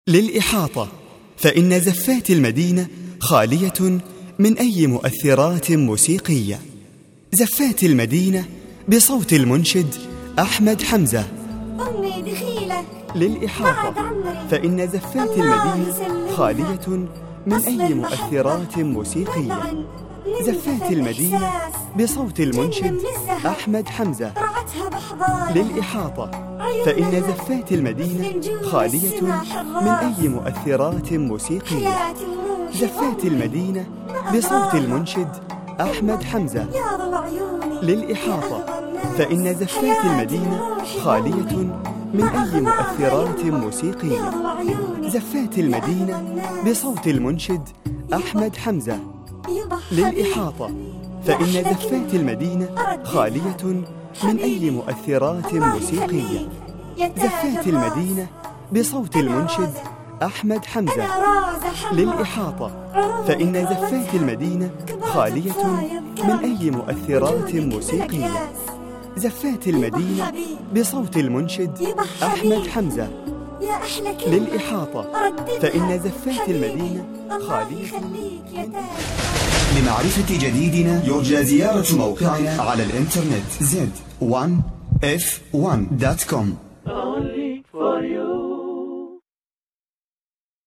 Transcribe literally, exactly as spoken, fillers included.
للإحاطة، فإن زفات المدينة خالية من أي مؤثرات موسيقية. زفات المدينة بصوت المنشد أحمد حمزة. أمي دخيلك للإحاطة، فإن زفات المدينة خالية من أي مؤثرات موسيقية. زفات المدينة بصوت المنشد أحمد حمزة. للإحاطة، فإن زفات المدينة خالية من أي مؤثرات موسيقية. زفات المدينة بصوت المنشد أحمد حمزة. للإحاطة، فإن زفات المدينة خالية من أي مؤثرات موسيقية. زفات المدينة بصوت المنشد أحمد حمزة. للإحاطة، فإن زفات المدينة خالية من أي مؤثرات موسيقية. زفات المدينة بصوت المنشد أحمد حمزة. للإحاطة، فإن زفات المدينة خالية من أي مؤثرات موسيقية. زفات المدينة بصوت المنشد أحمد حمزة. للإحاطة، فإن زفات المدينة خالية من. لمعرفة جديدنا يرجى زيارة موقعنا على الإنترنت زد وان اف وان دوت كوم.